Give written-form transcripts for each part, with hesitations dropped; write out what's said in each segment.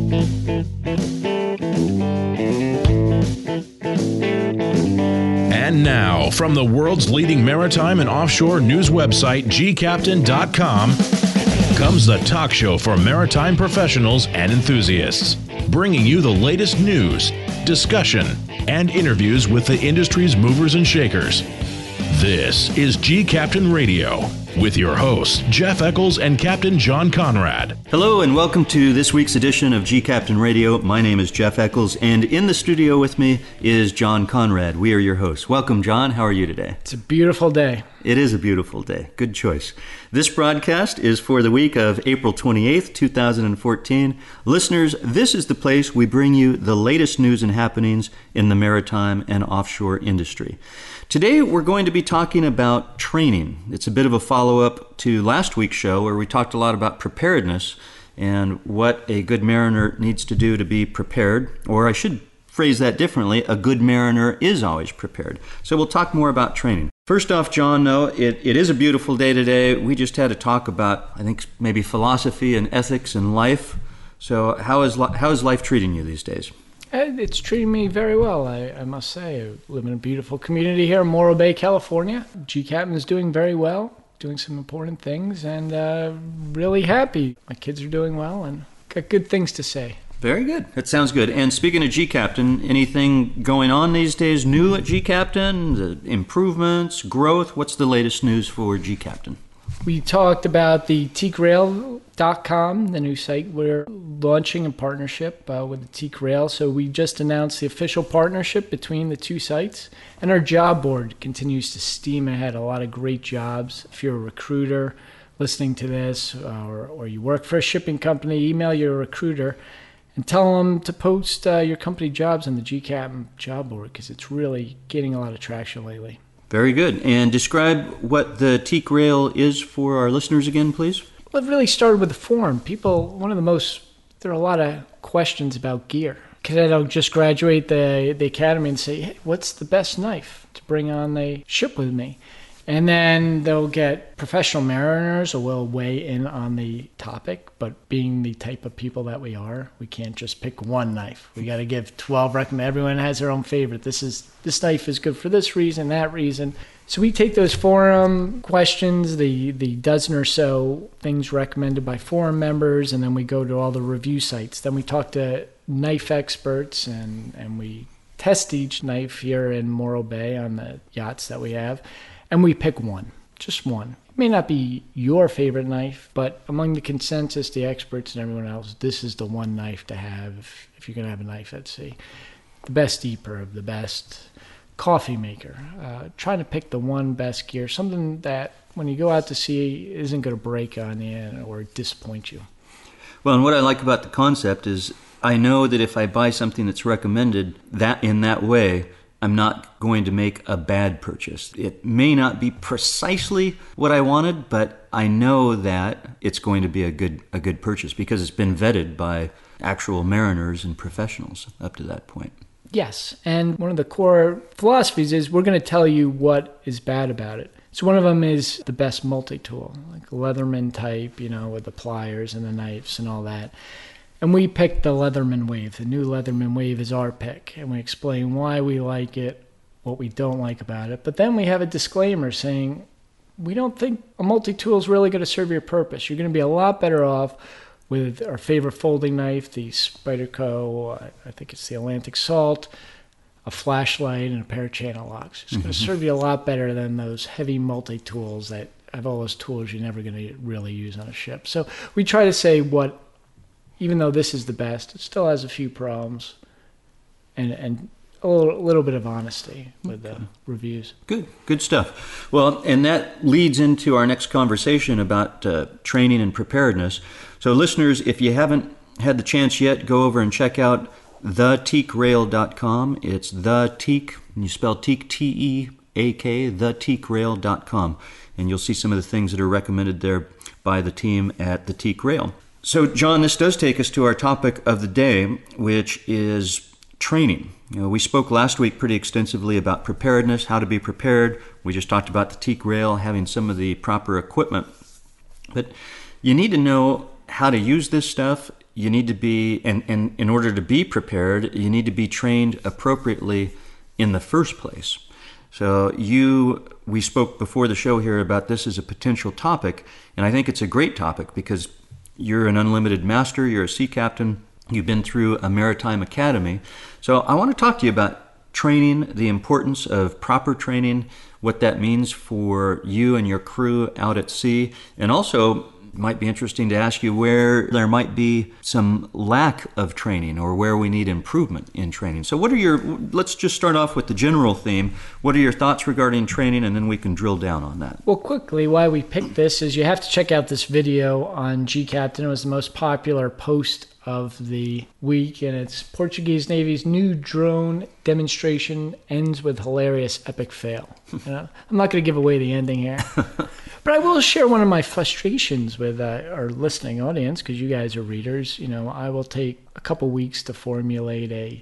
And now, from the world's leading maritime and offshore news website, gcaptain.com, comes the talk show for maritime professionals and enthusiasts, bringing you the latest news, discussion, and interviews with the industry's movers and shakers. This is G-Captain Radio with your hosts, Jeff Eccles and Captain John Conrad. Hello and welcome to this week's edition of G-Captain Radio. My name is Jeff Eccles, and in the studio with me is John Conrad. We are your hosts. Welcome, John. How are you today? It's a beautiful day. It is a beautiful day. Good choice. This broadcast is for the week of April 28th, 2014. Listeners, this is the place we bring you the latest news and happenings in the maritime and offshore industry. Today, we're going to be talking about training. It's a bit of a follow-up to last week's show where we talked a lot about preparedness and what a good mariner needs to do to be prepared, or I should phrase that differently, a good mariner is always prepared. So we'll talk more about training. First off, John, it is a beautiful day today. We just had a talk about, I think, maybe philosophy and ethics and life. So how is life treating you these days? It's treating me very well, I must say. I live in a beautiful community here in Morro Bay, California. G-Captain is doing very well, doing some important things, and really happy. My kids are doing well and got good things to say. Very good. That sounds good. And speaking of G-Captain, anything going on these days new at G-Captain? The improvements, growth? What's the latest news for G-Captain? We talked about the teakrail.com, the new site. We're launching a partnership with the Teak Rail. So we just announced the official partnership between the two sites. And our job board continues to steam ahead. A lot of great jobs. If you're a recruiter listening to this or you work for a shipping company, email your recruiter and tell them to post your company jobs on the G-Captain job board because it's really gaining a lot of traction lately. Very good. And describe what the Teak Rail is for our listeners again, please. Well, it really started with the forum. There are a lot of questions about gear. Cadet'll just graduate the academy and say, hey, what's the best knife to bring on the ship with me? And then they'll get professional mariners who will weigh in on the topic, but being the type of people that we are, we can't just pick one knife. We got to give 12 recommendations. Everyone has their own favorite. This knife is good for this reason, that reason. So we take those forum questions, the dozen or so things recommended by forum members, and then we go to all the review sites. Then we talk to knife experts, and we test each knife here in Morro Bay on the yachts that we have. And we pick one, just one. It may not be your favorite knife, but among the consensus, the experts and everyone else, this is the one knife to have if you're going to have a knife at sea. The best EPIRB, the best coffee maker. Trying to pick the one best gear, something that when you go out to sea isn't going to break on you or disappoint you. Well, and what I like about the concept is I know that if I buy something that's recommended that in that way, I'm not going to make a bad purchase. It may not be precisely what I wanted, but I know that it's going to be a good purchase because it's been vetted by actual mariners and professionals up to that point. Yes, and one of the core philosophies is we're going to tell you what is bad about it. So one of them is the best multi-tool, like Leatherman type, with the pliers and the knives and all that. And we picked the Leatherman Wave. The new Leatherman Wave is our pick. And we explain why we like it, what we don't like about it. But then we have a disclaimer saying, we don't think a multi-tool is really going to serve your purpose. You're going to be a lot better off with our favorite folding knife, the Spyderco, I think it's the Atlantic Salt, a flashlight, and a pair of channel locks. It's going to serve you a lot better than those heavy multi-tools that have all those tools you're never going to really use on a ship. So we try to say even though this is the best, it still has a few problems and a little bit of honesty with the reviews. Good stuff. Well, and that leads into our next conversation about training and preparedness. So listeners, if you haven't had the chance yet, go over and check out theteakrail.com. It's the Teak, and you spell Teak, T-E-A-K, theteakrail.com. And you'll see some of the things that are recommended there by the team at the Teak Rail. So, John, this does take us to our topic of the day, which is training. We spoke last week pretty extensively about preparedness, how to be prepared. We just talked about the Teak Rail, having some of the proper equipment. But you need to know how to use this stuff. you need to be, and in order to be prepared, you need to be trained appropriately in the first place. So we spoke before the show here about this as a potential topic, and I think it's a great topic because you're an unlimited master, you're a sea captain, you've been through a maritime academy. So I want to talk to you about training, the importance of proper training, what that means for you and your crew out at sea, and also might be interesting to ask you where there might be some lack of training or where we need improvement in training. So let's just start off with the general theme. What are your thoughts regarding training, and then we can drill down on that. Well, quickly, why we picked this is you have to check out this video on G-Captain. It was the most popular post of the week, and it's Portuguese Navy's new drone demonstration ends with hilarious epic fail. I'm not going to give away the ending here. But I will share one of my frustrations with our listening audience, because you guys are readers. I will take a couple weeks to formulate a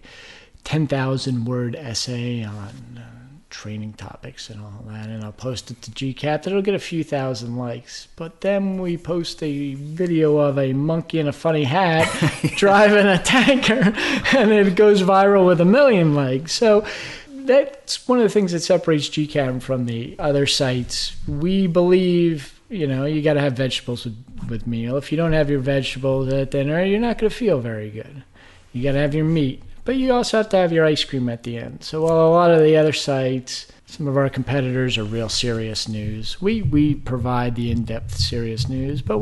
10,000-word essay on training topics and all that, and I'll post it to GCAP. It'll get a few thousand likes. But then we post a video of a monkey in a funny hat driving a tanker, and it goes viral with 1 million likes. So that's one of the things that separates GCAM from the other sites. We believe, you got to have vegetables with meal. If you don't have your vegetables at dinner, you're not going to feel very good. You got to have your meat, but you also have to have your ice cream at the end. So while a lot of the other sites, some of our competitors are real serious news, we provide the in-depth serious news, but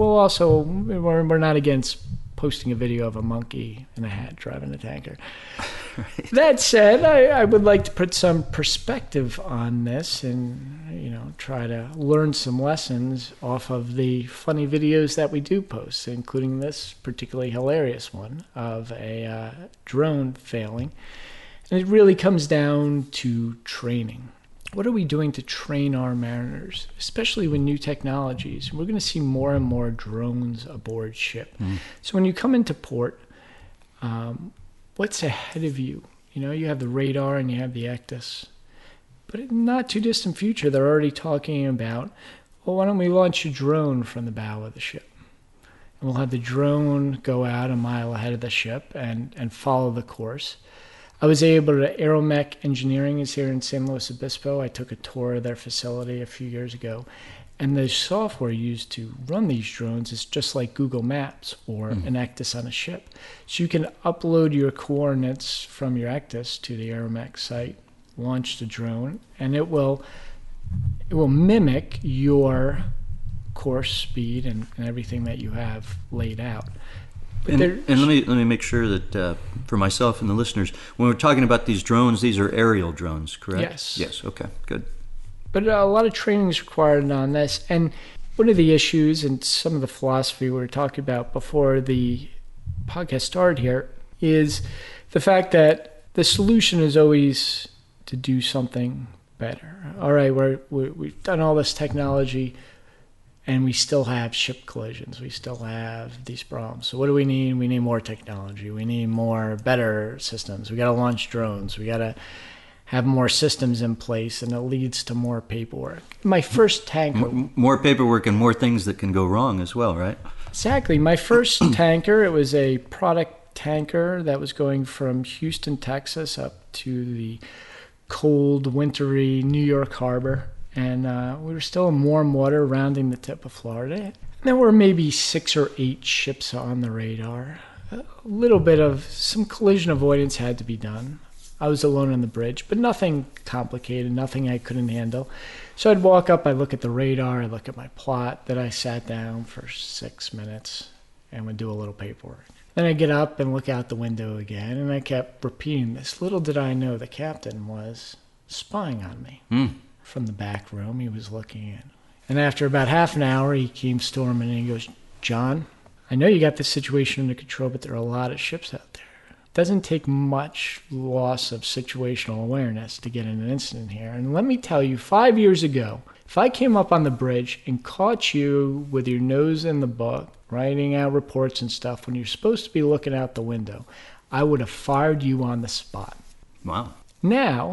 we're not against posting a video of a monkey in a hat driving a tanker. Right. That said, I would like to put some perspective on this and, try to learn some lessons off of the funny videos that we do post, including this particularly hilarious one of a drone failing. And it really comes down to training. What are we doing to train our mariners, especially with new technologies? We're going to see more and more drones aboard ship. So when you come into port, what's ahead of you? You have the radar and you have the ECDIS. But in the not too distant future, they're already talking about, well, why don't we launch a drone from the bow of the ship? And we'll have the drone go out a mile ahead of the ship and follow the course. I was able to, Aeromech Engineering is here in San Luis Obispo. I took a tour of their facility a few years ago. And the software used to run these drones is just like Google Maps or an ECDIS on a ship. So you can upload your coordinates from your ECDIS to the Aeromech site, launch the drone, and it will mimic your course, speed, and everything that you have laid out. And let me make sure that for myself and the listeners, when we're talking about these drones, these are aerial drones, correct? Yes. Yes. Okay. Good. But a lot of training is required on this. And one of the issues and some of the philosophy we were talking about before the podcast started here is the fact that the solution is always to do something better. All right, we've done all this technology, and we still have ship collisions. We still have these problems. So what do we need? We need more technology. We need better systems. We got to launch drones. We got to have more systems in place, and it leads to more paperwork. My first tanker... More paperwork and more things that can go wrong as well, right? Exactly. My first tanker, it was a product tanker that was going from Houston, Texas, up to the cold, wintry New York Harbor. And we were still in warm water rounding the tip of Florida. And there were maybe 6 or 8 ships on the radar. A little bit of some collision avoidance had to be done. I was alone on the bridge, but nothing complicated, nothing I couldn't handle. So I'd walk up, I'd look at the radar, I'd look at my plot. Then I sat down for 6 minutes and would do a little paperwork. Then I'd get up and look out the window again, and I kept repeating this. Little did I know the captain was spying on me. From the back room he was looking in. And after about half an hour, he came storming and he goes, "John, I know you got this situation under control, but there are a lot of ships out there. It doesn't take much loss of situational awareness to get in an incident here. And let me tell you, 5 years ago, if I came up on the bridge and caught you with your nose in the book, writing out reports and stuff when you're supposed to be looking out the window, I would have fired you on the spot." Wow. Now,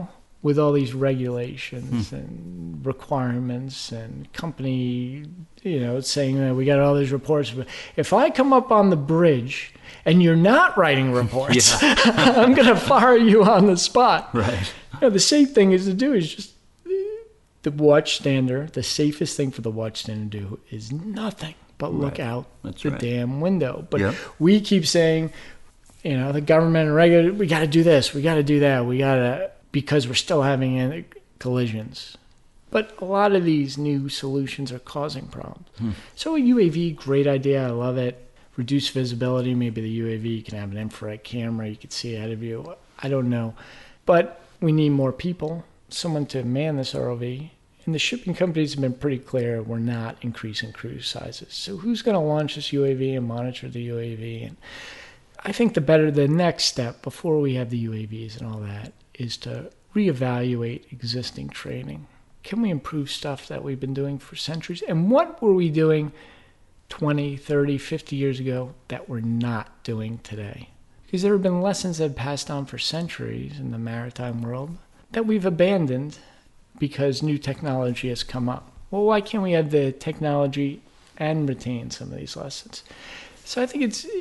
with all these regulations and requirements and company, saying that we got all these reports. But if I come up on the bridge and you're not writing reports, I'm going to fire you on the spot. Right. The safe thing is to do is just the watchstander. The safest thing for the watchstander to do is nothing but look out the damn window. But we keep saying, the government and regulator, we got to do this, we got to do that, because we're still having collisions. But a lot of these new solutions are causing problems. So a UAV, great idea, I love it. Reduce visibility, maybe the UAV can have an infrared camera, you can see ahead of you, I don't know. But we need more people, someone to man this ROV. And the shipping companies have been pretty clear, we're not increasing crew sizes. So who's going to launch this UAV and monitor the UAV? And I think the next step before we have the UAVs and all that is to reevaluate existing training. Can we improve stuff that we've been doing for centuries? And what were we doing 20, 30, 50 years ago that we're not doing today? Because there have been lessons that have passed on for centuries in the maritime world that we've abandoned because new technology has come up. Well, why can't we have the technology and retain some of these lessons? So I think it's,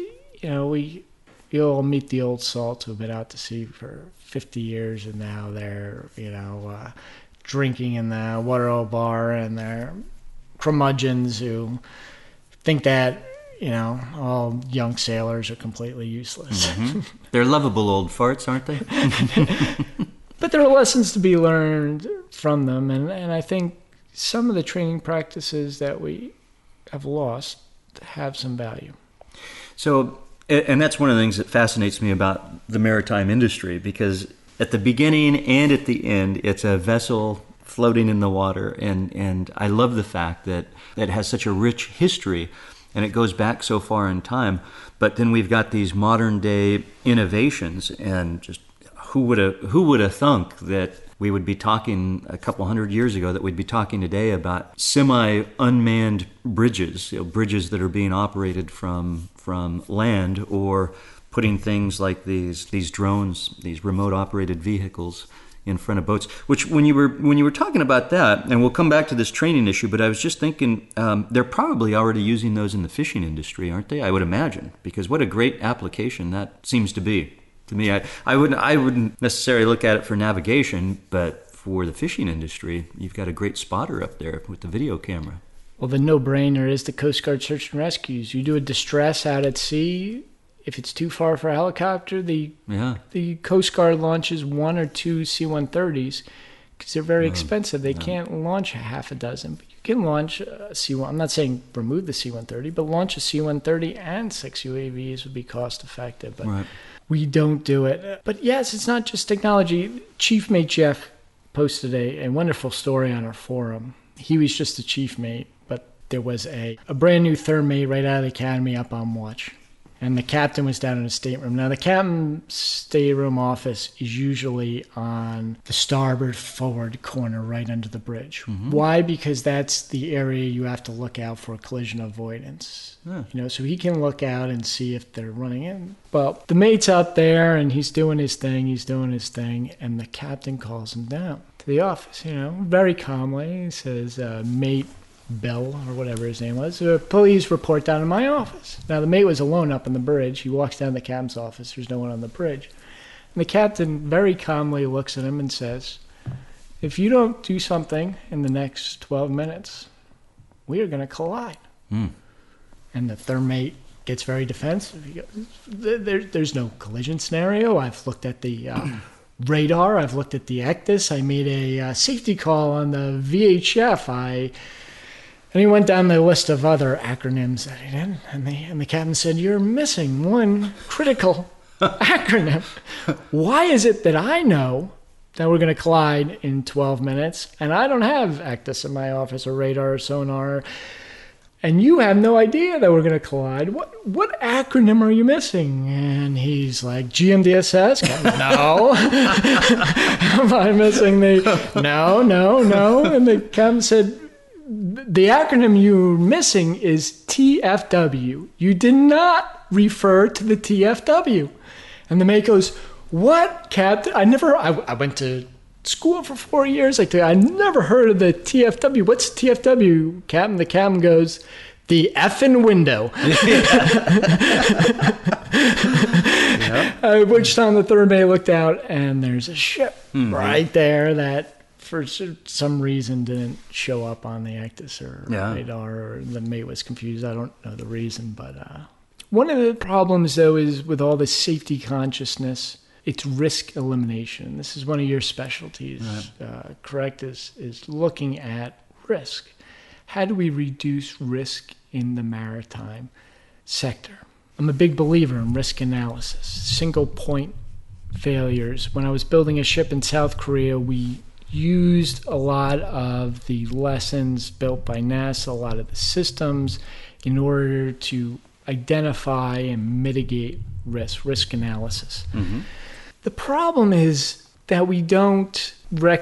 you'll meet the old salts who've been out to sea for 50 years and now they're, drinking in the water oil bar, and they're curmudgeons who think that, all young sailors are completely useless. They're lovable old farts, aren't they? But there are lessons to be learned from them, and I think some of the training practices that we have lost have some value. So, and that's one of the things that fascinates me about the maritime industry, because at the beginning and at the end, it's a vessel floating in the water, and I love the fact that it has such a rich history, and it goes back so far in time. But then we've got these modern day innovations, and just who would have thunk that we would be talking a couple hundred years ago, that we'd be talking today about semi-unmanned bridges, bridges that are being operated from land, or putting things like these drones, these remote operated vehicles in front of boats. Which when you were talking about that, and we'll come back to this training issue, but I was just thinking they're probably already using those in the fishing industry, aren't they? I would imagine, because what a great application that seems to be. To me, I wouldn't necessarily look at it for navigation, but for the fishing industry, you've got a great spotter up there with the video camera. Well, the no-brainer is the Coast Guard search and rescues. You do a distress out at sea. If it's too far for a helicopter, the Coast Guard launches 1 or 2 C-130s because they're very expensive. They can't launch half a dozen. But you can launch a C-1. I'm not saying remove the C-130, but launch a C-130 and 6 UAVs would be cost-effective. But we don't do it. But yes, it's not just technology. Chief Mate Jeff posted a wonderful story on our forum. He was just a chief mate, but there was a brand new third mate right out of the academy up on watch. And the captain was down in his stateroom. Now, the captain's stateroom office is usually on the starboard forward corner right under the bridge. Why? Because that's the area you have to look out for collision avoidance. So he can look out and see if they're running in. Well, the mate's out there, and he's doing his thing, and the captain calls him down to the office, very calmly. He says, mate Bell, or whatever his name was, please report down to my office. Now, the mate was alone up on the bridge. He walks down to the captain's office. There's no one on the bridge. And the captain very calmly looks at him and says, if you don't do something in the next 12 minutes, we are going to collide. And the third mate gets very defensive. He goes, there's no collision scenario. I've looked at the radar. I've looked at the ECDIS. I made a safety call on the VHF. And he went down the list of other acronyms that he did, and the captain said, you're missing one critical acronym. Why is it that I know that we're going to collide in 12 minutes, and I don't have ECDIS in my office, or radar, or sonar, and you have no idea that we're going to collide? What acronym are you missing? And he's like, GMDSS? No. Am I missing No. And the captain said, the acronym you're missing is TFW. You did not refer to the TFW. And the mate goes, what, Captain? I went to school for 4 years. I never heard of the TFW. What's TFW, Captain? The captain goes, the effing window. At which time the third mate looked out, and there's a ship right there that for some reason didn't show up on the Actis or radar, or the mate was confused. I don't know the reason, but one of the problems, though, is with all this safety consciousness, it's risk elimination. This is one of your specialties, correct, is looking at risk. How do we reduce risk in the maritime sector? I'm a big believer in risk analysis, single point failures. When I was building a ship in South Korea, we used a lot of the lessons built by NASA, a lot of the systems, in order to identify and mitigate risk analysis. The problem is that we don't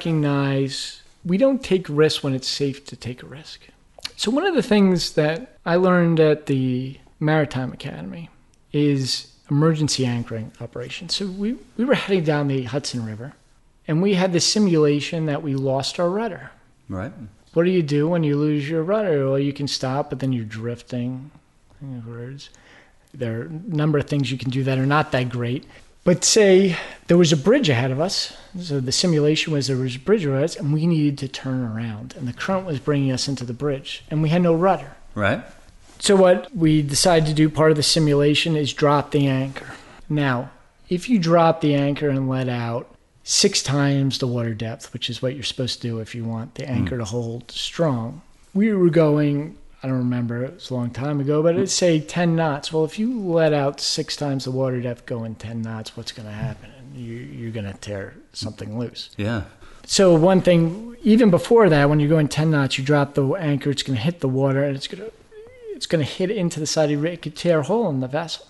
take risks when it's safe to take a risk. So one of the things that I learned at the Maritime Academy is emergency anchoring operations. So we were heading down the Hudson River, and we had this simulation that we lost our rudder. Right. What do you do when you lose your rudder? Well, you can stop, but then you're drifting. In other words, there are a number of things you can do that are not that great. But say there was a bridge ahead of us. So the simulation was there was a bridge ahead of us, and we needed to turn around. And the current was bringing us into the bridge, and we had no rudder. Right. So what we decided to do, part of the simulation, is drop the anchor. Now, if you drop the anchor and let out 6 times the water depth, which is what you're supposed to do if you want the anchor to hold strong, we were going, I don't remember, it was a long time ago, but it'd say 10 knots. Well, if you let out 6 times the water depth going 10 knots, what's going to happen? You're going to tear something loose. Yeah. So one thing, even before that, when you're going 10 knots, you drop the anchor, it's going to hit the water, and it's going to hit into the side of it. It could tear a hole in the vessel.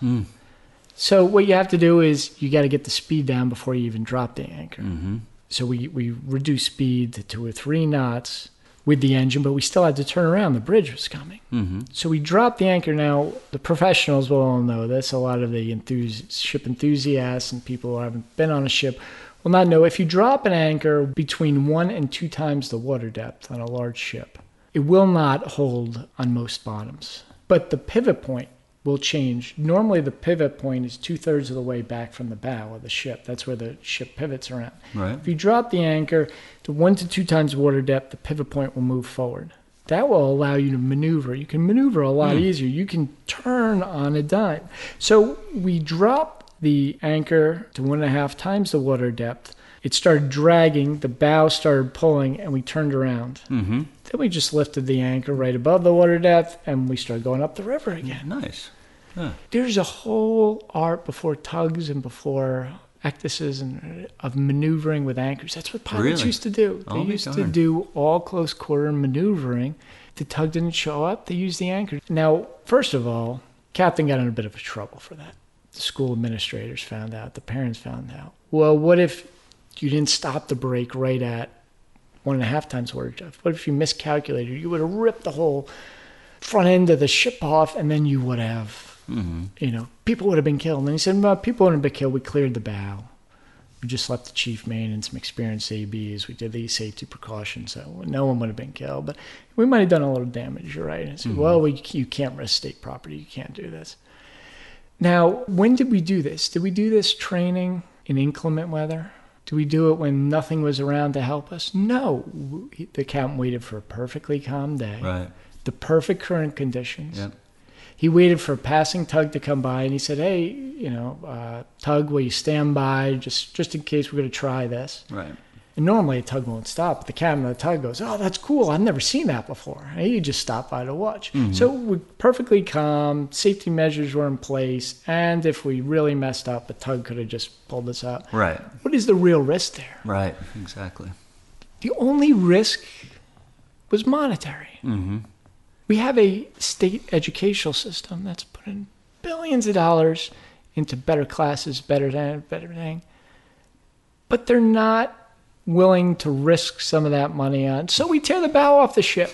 So what you have to do is you got to get the speed down before you even drop the anchor. So we reduced speed to 2 or 3 knots with the engine, but we still had to turn around. The bridge was coming. So we dropped the anchor. Now, the professionals will all know this. A lot of the ship enthusiasts and people who haven't been on a ship will not know. If you drop an anchor between 1 and 2 times the water depth on a large ship, it will not hold on most bottoms. But the pivot point will change. Normally, the pivot point is 2/3 of the way back from the bow of the ship. That's where the ship pivots around. Right. If you drop the anchor to 1 to 2 times water depth, the pivot point will move forward. That will allow you to maneuver. You can maneuver a lot easier. You can turn on a dime. So we dropped the anchor to 1.5 times the water depth. It started dragging, the bow started pulling, and we turned around. Then we just lifted the anchor right above the water depth, and we started going up the river again. Nice. Huh. There's a whole art before tugs and before Actises and of maneuvering with anchors. That's what pilots used to do. They used to do all close quarter maneuvering. The tug didn't show up, they used the anchor. Now, first of all, Captain got in a bit of trouble for that. The school administrators found out, the parents found out. Well, what if you didn't stop the brake right at 1.5 times water depth? What if you miscalculated? You would have ripped the whole front end of the ship off, and then you would have, people would have been killed. And he said, well, people wouldn't have been killed. We cleared the bow. We just left the chief mate and some experienced ABs. We did these safety precautions, so no one would have been killed. But we might have done a little damage, you're right. And I said, well, you can't risk state property. You can't do this. Now, when did we do this? Did we do this training in inclement weather? Did we do it when nothing was around to help us? No. The captain waited for a perfectly calm day. Right. The perfect current conditions. Yep. He waited for a passing tug to come by, and he said, hey, tug, will you stand by just in case we're going to try this? Right. And normally a tug won't stop. But the captain of the tug goes, oh, that's cool. I've never seen that before. And he just stopped by to watch. So we're perfectly calm. Safety measures were in place. And if we really messed up, the tug could have just pulled us out. Right. What is the real risk there? Right. Exactly. The only risk was monetary. We have a state educational system that's putting billions of dollars into better classes, better thing. But they're not willing to risk some of that money on. So we tear the bow off the ship.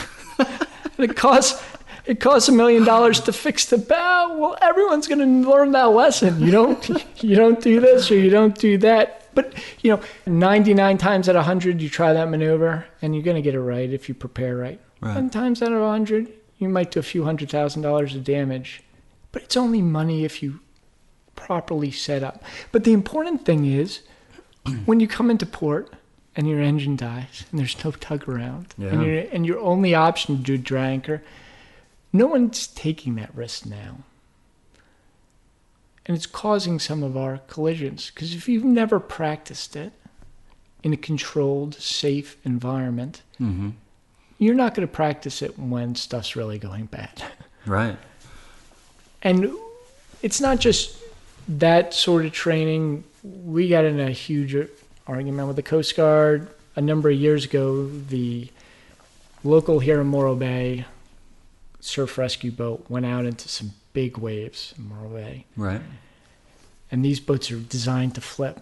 It costs $1 million to fix the bow. Well, everyone's going to learn that lesson. You don't do this or you don't do that. But, 99 times out of 100, you try that maneuver, and you're going to get it right if you prepare right. 10 times out of 100, you might do a few $100,000 of damage. But it's only money if you properly set up. But the important thing is, when you come into port and your engine dies and there's no tug around, and your only option to do dry anchor, no one's taking that risk now. And it's causing some of our collisions. Because if you've never practiced it in a controlled, safe environment, you're not going to practice it when stuff's really going bad. Right. And it's not just that sort of training. We got in a huge argument with the Coast Guard a number of years ago. The local here in Morro Bay surf rescue boat went out into some big waves in Morro Bay. Right. And these boats are designed to flip.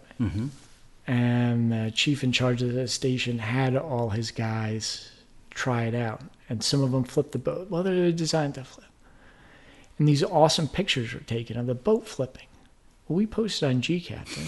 And the chief in charge of the station had all his guys try it out. And some of them flipped the boat. Well, they're designed to flip. And these awesome pictures were taken of the boat flipping. Well, we posted on G-Captain.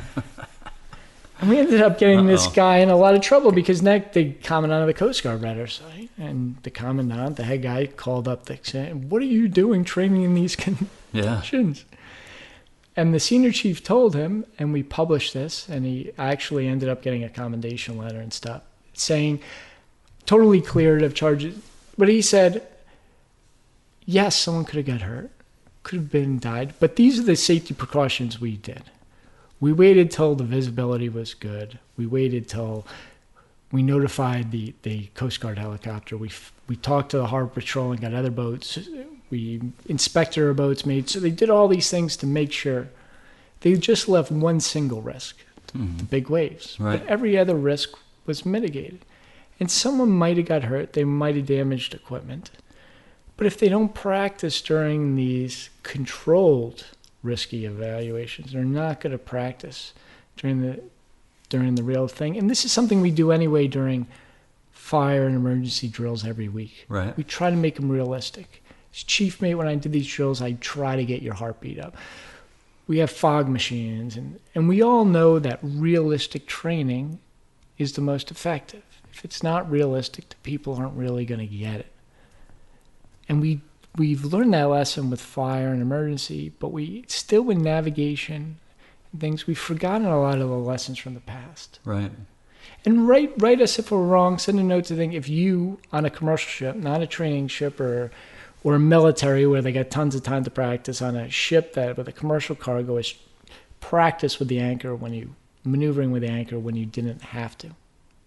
And we ended up getting this guy in a lot of trouble because the commandant of the Coast Guard read our site. And the commandant, the head guy, called up saying, "What are you doing training in these conditions?" And the senior chief told him, and we published this, and he actually ended up getting a commendation letter and stuff, saying, totally cleared of charges. But he said, yes, someone could have got hurt, could have been died, but these are the safety precautions we did. We waited till the visibility was good. We waited till we notified the Coast Guard helicopter. We talked to the Harbor Patrol and got other boats. We inspected our boats, so they did all these things to make sure. They just left one single risk, the big waves. Right. But every other risk was mitigated. And someone might have got hurt. They might have damaged equipment. But if they don't practice during these controlled risky evaluations, they're not going to practice during the real thing. And this is something we do anyway during fire and emergency drills every week. Right. We try to make them realistic. As chief mate, when I did these drills, I try to get your heartbeat up. We have fog machines, and we all know that realistic training is the most effective. If it's not realistic, the people aren't really going to get it. And we've learned that lesson with fire and emergency, but we still with navigation and things, we've forgotten a lot of the lessons from the past. Right. And write us if we're wrong. Send a note to think if you, on a commercial ship, not a training ship or a military where they got tons of time to practice, on a ship that with a commercial cargo is practice with the anchor maneuvering with the anchor when you didn't have to.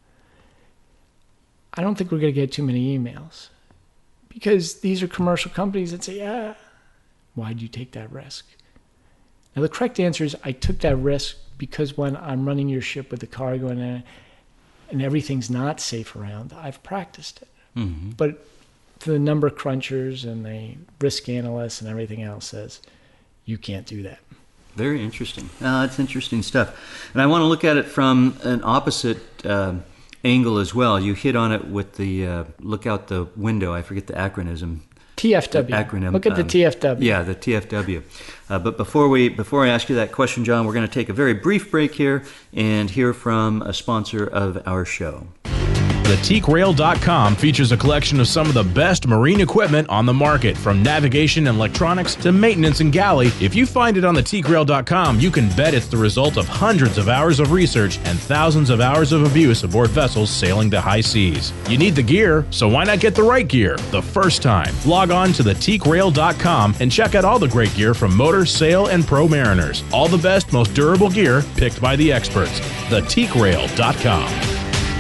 I don't think we're going to get too many emails because these are commercial companies that say, why'd you take that risk? Now, the correct answer is I took that risk because when I'm running your ship with the cargo and everything's not safe around, I've practiced it. Mm-hmm. But the number crunchers and the risk analysts and everything else says, you can't do that. Very interesting. That's interesting stuff. And I want to look at it from an opposite angle as well. You hit on it with the look out the window. I forget the acronym. TFW. Acronym. Look at the TFW. Yeah, the TFW. But before I ask you that question, John, we're going to take a very brief break here and hear from a sponsor of our show. TheTeakRail.com features a collection of some of the best marine equipment on the market, from navigation and electronics to maintenance and galley. If you find it on TheTeakRail.com, you can bet it's the result of hundreds of hours of research and thousands of hours of abuse aboard vessels sailing the high seas. You need the gear, so why not get the right gear the first time? Log on to TheTeakRail.com and check out all the great gear from motor, sail, and pro mariners. All the best, most durable gear picked by the experts. TheTeakRail.com.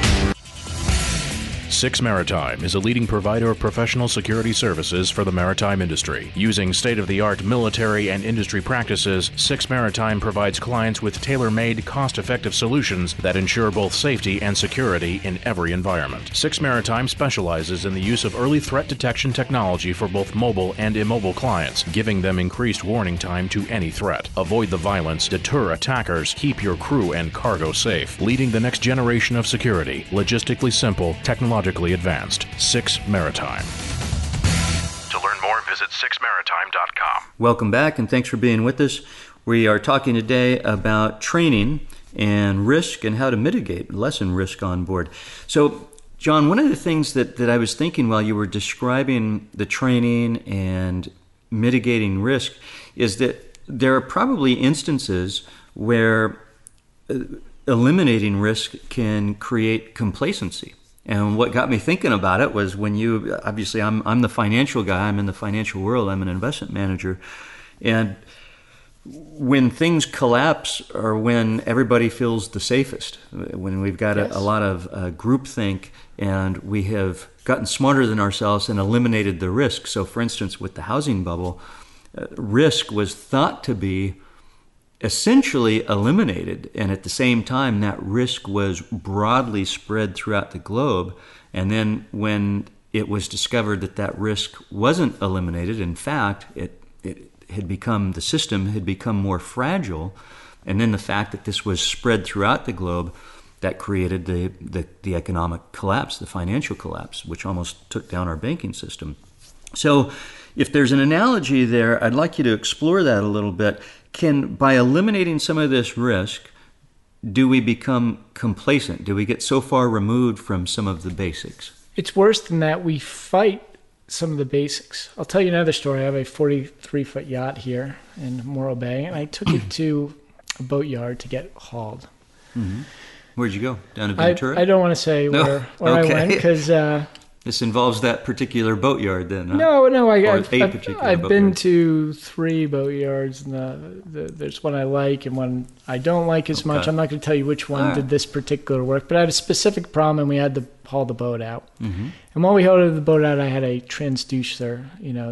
Six Maritime is a leading provider of professional security services for the maritime industry. Using state-of-the-art military and industry practices, Six Maritime provides clients with tailor-made, cost-effective solutions that ensure both safety and security in every environment. Six Maritime specializes in the use of early threat detection technology for both mobile and immobile clients, giving them increased warning time to any threat. Avoid the violence, deter attackers, keep your crew and cargo safe, leading the next generation of security. Logistically simple, technologically advanced. Six Maritime. To learn more, visit sixmaritime.com. Welcome back, and thanks for being with us. We are talking today about training and risk and how to mitigate, lessen risk on board. So, John, one of the things that I was thinking while you were describing the training and mitigating risk is that there are probably instances where eliminating risk can create complacency. And what got me thinking about it was when obviously I'm the financial guy, I'm in the financial world, I'm an investment manager, and when things collapse or when everybody feels the safest, when we've got a lot of groupthink and we have gotten smarter than ourselves and eliminated the risk. So for instance, with the housing bubble, risk was thought to be essentially eliminated, and at the same time that risk was broadly spread throughout the globe. And then when it was discovered that risk wasn't eliminated, in fact the system had become more fragile, and then the fact that this was spread throughout the globe, that created the economic collapse, the financial collapse, which almost took down our banking system. So if there's an analogy there, I'd like you to explore that a little bit. By eliminating some of this risk, do we become complacent? Do we get so far removed from some of the basics? It's worse than that. We fight some of the basics. I'll tell you another story. I have a 43-foot yacht here in Morro Bay, and I took it to a boat yard to get hauled. Mm-hmm. Where'd you go? Down to Ventura? I don't want to say where I went because... this involves that particular boatyard then, huh? No. I've been to 3 boatyards, and there's one I like and one I don't like as much. I'm not going to tell you which one did this particular work, but I had a specific problem, and we had to haul the boat out. Mm-hmm. And while we hauled the boat out, I had a transducer,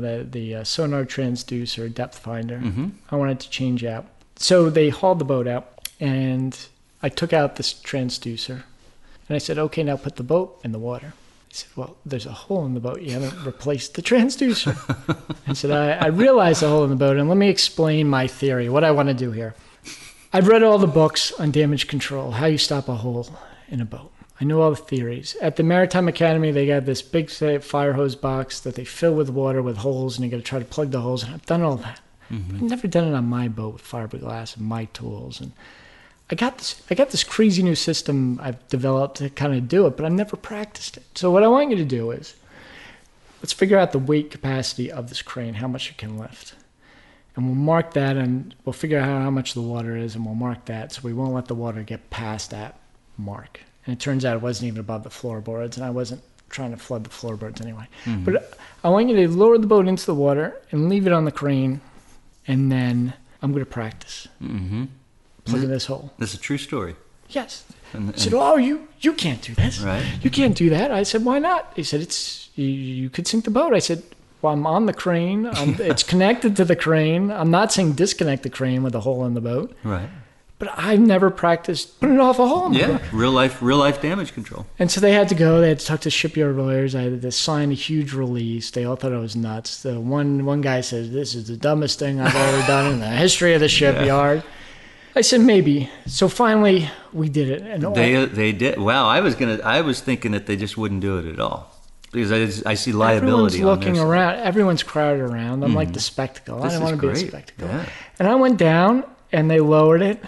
the sonar transducer, depth finder. Mm-hmm. I wanted to change out. So they hauled the boat out, and I took out this transducer, and I said, okay, now put the boat in the water. He said, well, there's a hole in the boat. You haven't replaced the transducer. I said, I realized the hole in the boat, and let me explain my theory, what I want to do here. I've read all the books on damage control, how you stop a hole in a boat. I know all the theories. At the Maritime Academy, they got this big fire hose box that they fill with water with holes, and you got to try to plug the holes, and I've done all that. Mm-hmm. I've never done it on my boat with fiberglass and my tools, and I got this crazy new system I've developed to kind of do it, but I've never practiced it. So what I want you to do is, let's figure out the weight capacity of this crane, how much it can lift. And we'll mark that, and we'll figure out how much the water is, and we'll mark that so we won't let the water get past that mark. And it turns out it wasn't even above the floorboards, and I wasn't trying to flood the floorboards anyway. Mm-hmm. But I want you to lower the boat into the water and leave it on the crane, and then I'm going to practice. Mm-hmm. Plug in this hole. This is a true story. Yes. He said, oh, you can't do this. Right. You can't do that. I said, why not? He said, you could sink the boat. I said, well, I'm on the crane. It's connected to the crane. I'm not saying disconnect the crane with a hole in the boat. Right. But I've never practiced putting off a hole in the boat. Yeah, real life damage control. And so they had to go. They had to talk to shipyard lawyers. I had to sign a huge release. They all thought I was nuts. The one guy said, this is the dumbest thing I've ever done in the history of the shipyard. Yeah. I said maybe. So finally, we did it. And they did. Wow, I was thinking that they just wouldn't do it at all because I see liability. Everyone's looking around. Everyone's crowded around. I'm like the spectacle. I didn't want to be a spectacle. Yeah. And I went down, and they lowered it,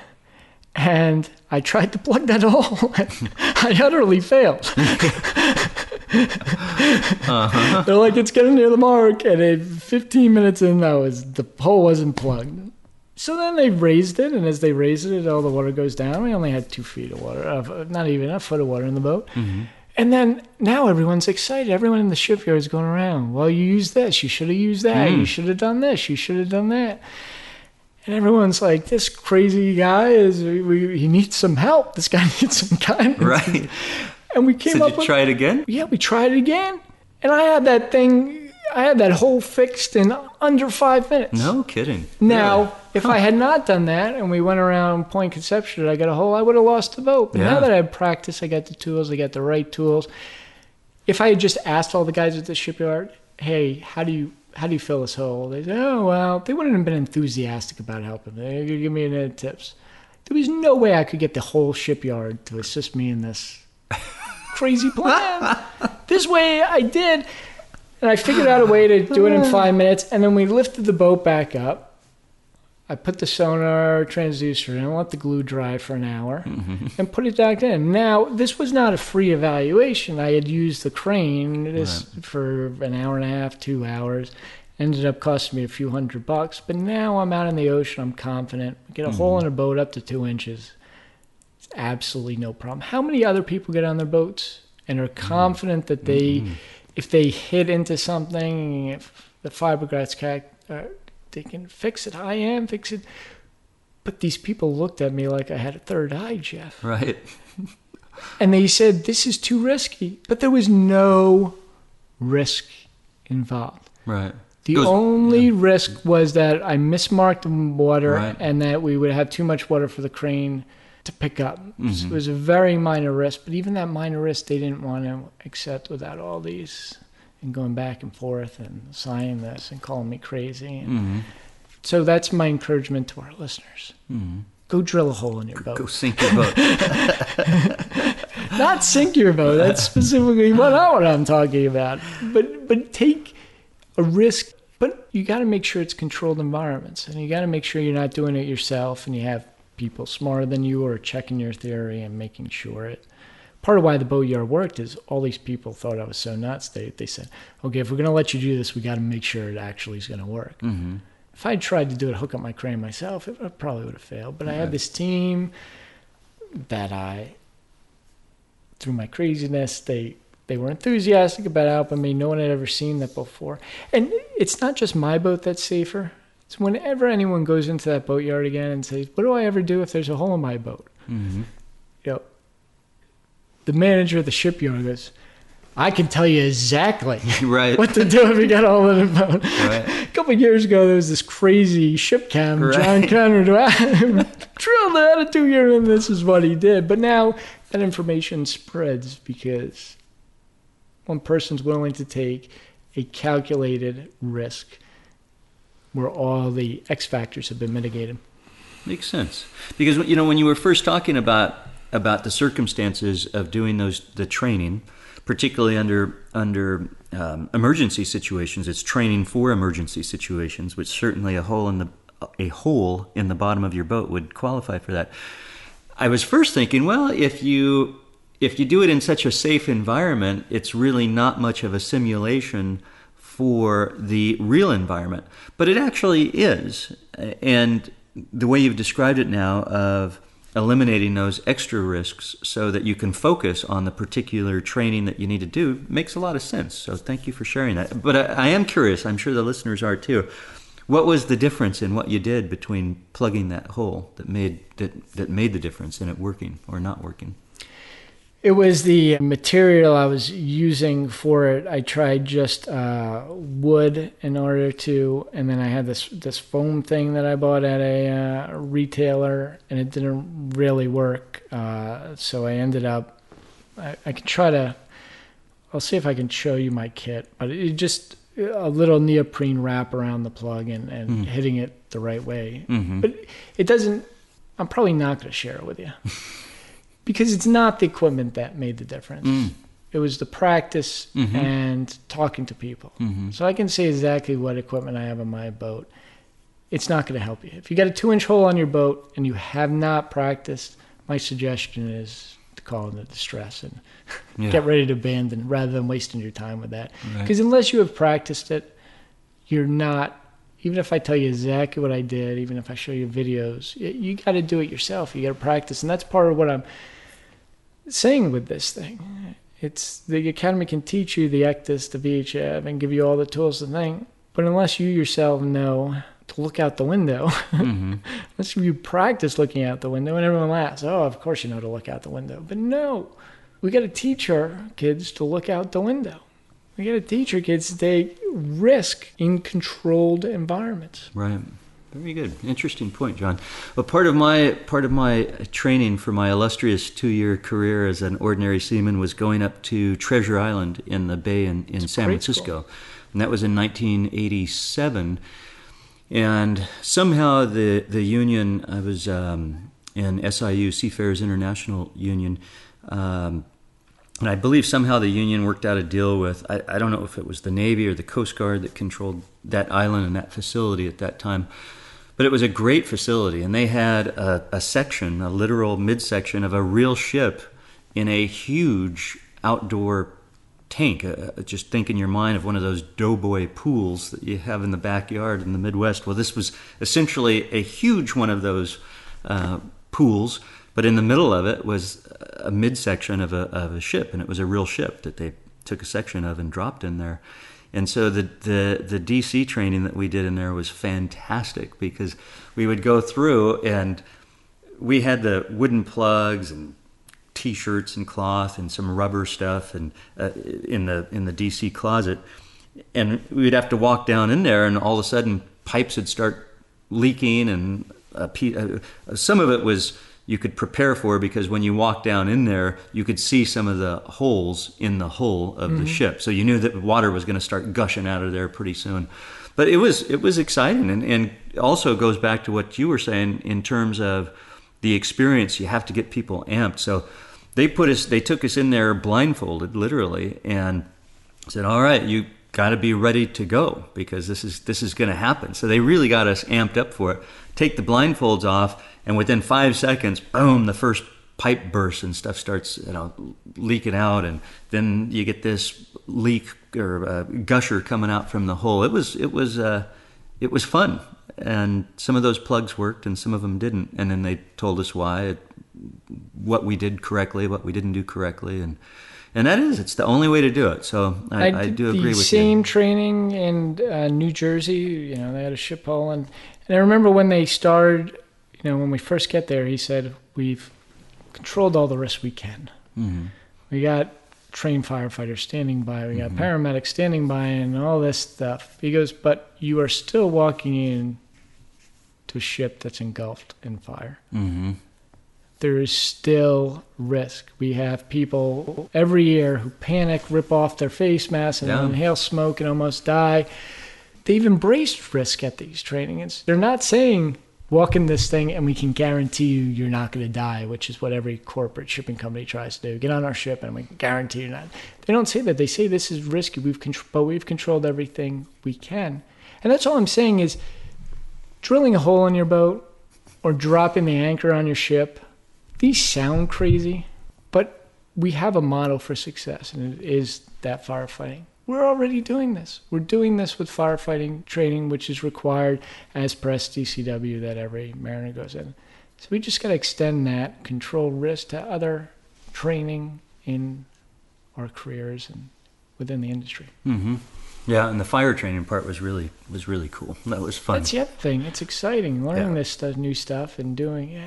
and I tried to plug that hole. I utterly failed. Uh-huh. They're like, it's getting near the mark, and 15 minutes in, the hole wasn't plugged. So then they raised it, and as they raised it, all the water goes down. We only had 2 feet of water, not even a foot of water in the boat. Mm-hmm. And then now everyone's excited. Everyone in the shipyard is going around. Well, you used this. You should have used that. You should have done this. You should have done that. And everyone's like, this crazy guy he needs some help. This guy needs some guidance. Right. And we came up with... Did you try it again? Yeah, we tried it again. And I had that hole fixed in under 5 minutes. No kidding. Now, really? If I had not done that and we went around Point Conception and I got a hole, I would have lost the boat. But now that I have practice, I got the tools, I got the right tools. If I had just asked all the guys at the shipyard, hey, how do you fill this hole? They said, oh, well, they wouldn't have been enthusiastic about helping. They could give me any tips. There was no way I could get the whole shipyard to assist me in this crazy plan. This way I did. And I figured out a way to do it in 5 minutes, and then we lifted the boat back up. I put the sonar transducer in, let the glue dry for an hour, and put it back in. Now, this was not a free evaluation. I had used the crane for an hour and a half, 2 hours. Ended up costing me a few $100. But now I'm out in the ocean. I'm confident. Get a hole in a boat up to 2 inches. It's absolutely no problem. How many other people get on their boats and are confident that if they hit into something, if the fiberglass they can fix it. I am fix it. But these people looked at me like I had a third eye, Jeff. Right. And they said, this is too risky. But there was no risk involved. Right. The only risk was that I mismarked the water and that we would have too much water for the crane to pick up. So it was a very minor risk. But even that minor risk, they didn't want to accept without all these and going back and forth and signing this and calling me crazy. And so that's my encouragement to our listeners. Go drill a hole in your boat. Go sink your boat. Not sink your boat. That's specifically what I'm talking about. But take a risk. But you got to make sure it's controlled environments. And you got to make sure you're not doing it yourself and you have people smarter than you or checking your theory and making sure it. Part of why the boatyard worked is all these people thought I was so nuts. They said, okay, if we're going to let you do this, we got to make sure it actually is going to work. If I tried to do it, hook up my crane myself, it probably would have failed. But I had this team that through my craziness, they were enthusiastic about helping me. No one had ever seen that before. And it's not just my boat that's safer. It's whenever anyone goes into that boatyard again and says, what do I ever do if there's a hole in my boat? You know, the manager of the shipyard goes, I can tell you exactly what to do if you got a hole in the boat. A couple of years ago, there was this crazy ship cam, John Conrad, drilled the attitude here, and this is what he did. But now that information spreads because one person's willing to take a calculated risk where all the X factors have been mitigated. Makes sense. Because, you know, when you were first talking about the circumstances of doing the training, particularly under emergency situations, it's training for emergency situations, which certainly a hole in the bottom of your boat would qualify for that. I was first thinking, well, if you do it in such a safe environment, it's really not much of a simulation for the real environment. But it actually is. And the way you've described it now of eliminating those extra risks so that you can focus on the particular training that you need to do makes a lot of sense. So thank you for sharing that. But I am curious, I'm sure the listeners are too, what was the difference in what you did between plugging that hole that made the difference in it working or not working? It was the material I was using for it. I tried just wood in order to, and then I had this foam thing that I bought at a retailer, and it didn't really work. So I ended up, I can try to, I'll see if I can show you my kit, but it just a little neoprene wrap around the plug and hitting it the right way. But it doesn't, I'm probably not going to share it with you. Because it's not the equipment that made the difference. It was the practice and talking to people. So I can say exactly what equipment I have on my boat. It's not going to help you. If you got a 2-inch hole on your boat and you have not practiced, my suggestion is to call in a distress and get ready to abandon rather than wasting your time with that. Because unless you have practiced it, you're not, even if I tell you exactly what I did, even if I show you videos, you got to do it yourself. You got to practice. And that's part of what I'm saying with this thing. It's the academy can teach you the ECDIS, the VHF, and give you all the tools to think. But unless you yourself know to look out the window, unless you practice looking out the window, and everyone laughs, oh, of course you know to look out the window. But no, we got to teach our kids to look out the window. We got to teach our kids to take risk in controlled environments. Right. Very good. Interesting point, John. Well, part of my training for my illustrious 2-year career as an ordinary seaman was going up to Treasure Island in the bay in San Francisco. School. And that was in 1987. And somehow the union, I was in SIU, Seafarers International Union, and I believe somehow the union worked out a deal with, I don't know if it was the Navy or the Coast Guard that controlled that island and that facility at that time. But it was a great facility, and they had a section, a literal midsection of a real ship in a huge outdoor tank. Just think in your mind of one of those doughboy pools that you have in the backyard in the Midwest. Well, this was essentially a huge one of those pools, but in the middle of it was a midsection of a ship, and it was a real ship that they took a section of and dropped in there. And so the DC training that we did in there was fantastic, because we would go through and we had the wooden plugs and T-shirts and cloth and some rubber stuff and in the DC closet, and we'd have to walk down in there, and all of a sudden pipes would start leaking, and some of it was you could prepare for, because when you walk down in there, you could see some of the holes in the hull of the ship. So you knew that water was going to start gushing out of there pretty soon. But it was exciting, and also goes back to what you were saying in terms of the experience. You have to get people amped. So they took us in there blindfolded, literally, and said, "All right, you got to be ready to go, because this is going to happen." So they really got us amped up for it. Take the blindfolds off, and within 5 seconds, boom, the first pipe bursts and stuff starts leaking out, and then you get this leak or gusher coming out from the hole. It was fun, and some of those plugs worked and some of them didn't, and then they told us why, what we did correctly, what we didn't do correctly, and it's the only way to do it. So I do agree with you. The same training in New Jersey, they had a ship hull, and I remember when they started, when we first get there, he said, "We've controlled all the risks we can. Mm-hmm. We got trained firefighters standing by, we got paramedics standing by, and all this stuff." He goes, "But you are still walking in to a ship that's engulfed in fire. Mm-hmm. There is still risk. We have people every year who panic, rip off their face masks, and inhale smoke and almost die." They've embraced risk at these trainings. They're not saying, "Walk in this thing and we can guarantee you're not going to die," which is what every corporate shipping company tries to do. "Get on our ship and we can guarantee you're not." They don't say that. They say this is risky, but we've controlled everything we can. And that's all I'm saying is, drilling a hole in your boat or dropping the anchor on your ship, these sound crazy, but we have a model for success, and it is that firefighting. We're already doing this. We're doing this with firefighting training, which is required as per SDCW that every mariner goes in. So we just got to extend that control risk to other training in our careers and within the industry. Mm-hmm. Yeah, and the fire training part was really cool. That was fun. That's the other thing. It's exciting learning this new stuff and doing.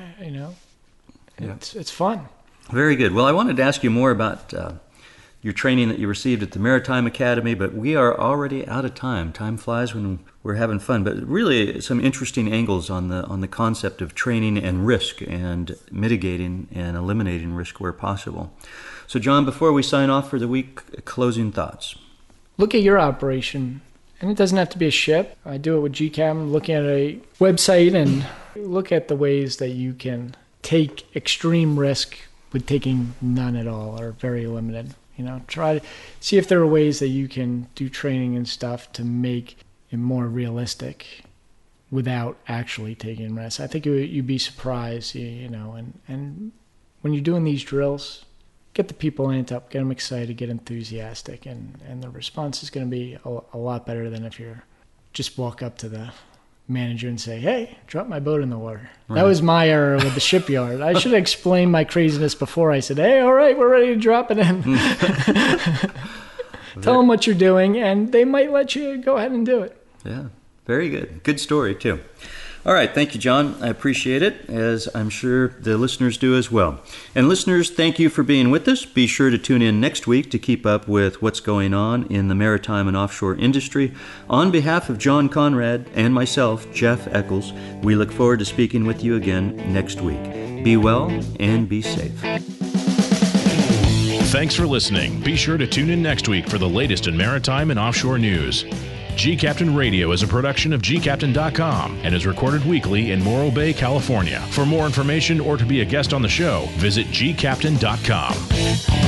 It's fun. Very good. Well, I wanted to ask you more about your training that you received at the Maritime Academy, but we are already out of time. Time flies when we're having fun, but really some interesting angles on the concept of training and risk and mitigating and eliminating risk where possible. So, John, before we sign off for the week, closing thoughts. Look at your operation, and it doesn't have to be a ship. I do it with GCAPTN, looking at a website and look at the ways that you can take extreme risk with taking none at all or very limited. Try to see if there are ways that you can do training and stuff to make it more realistic without actually taking risks. I think you'd be surprised, and when you're doing these drills, get the people amped up, get them excited, get enthusiastic, and the response is going to be a lot better than if you're just walk up to the manager and say, "Hey, drop my boat in the water." Right. That was my error with the shipyard. I should have explained my craziness before I said, "Hey, all right, we're ready to drop it in." Tell them what you're doing, and they might let you go ahead and do it. Yeah, very good. Good story, too. All right, thank you, John. I appreciate it, as I'm sure the listeners do as well. And listeners, thank you for being with us. Be sure to tune in next week to keep up with what's going on in the maritime and offshore industry. On behalf of John Conrad and myself, Jeff Eccles, we look forward to speaking with you again next week. Be well and be safe. Thanks for listening. Be sure to tune in next week for the latest in maritime and offshore news. GCAPTN Radio is a production of GCAPTN.com and is recorded weekly in Morro Bay, California. For more information or to be a guest on the show, visit GCAPTN.com.